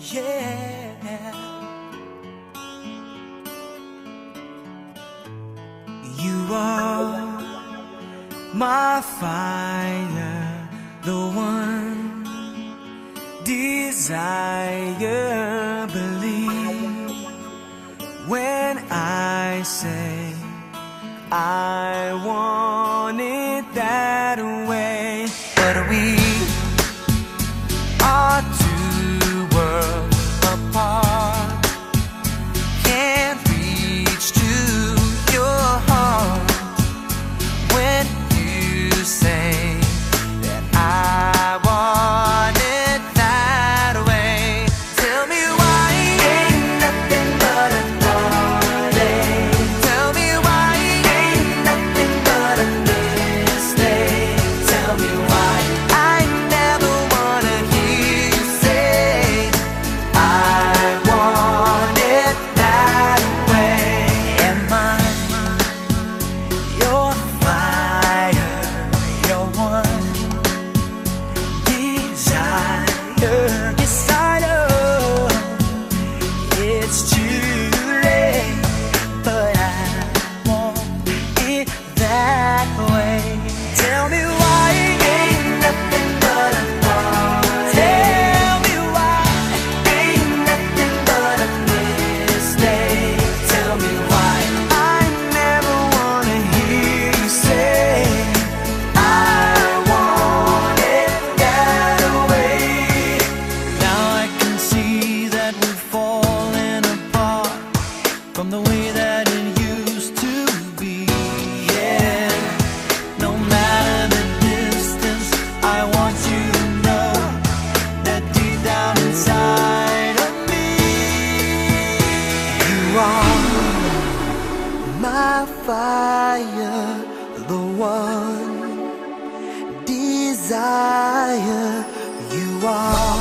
yeah. You are my fire, the one desire. Believe when I say I want it that way. But we are two worlds apart, can't reach to your heart when you say that I want it that way. Tell me why ain't nothing but a heartache. Tell me why ain't nothing but a mistake. Tell me why I never wanna hear you say I want it that way. Am I your fire, your one desire? Yes, I know it's too late, but I want it that way. Tell me why ain't nothing but a heartache. Tell me why ain't nothing but a mistake. Tell me why I never wanna hear you say I want it that way. Now I can see that we've fallen apart from the way that it used to be. Yeah, no matter the distance, I want you to know that deep down inside of me, you are my fire, the one desire. You are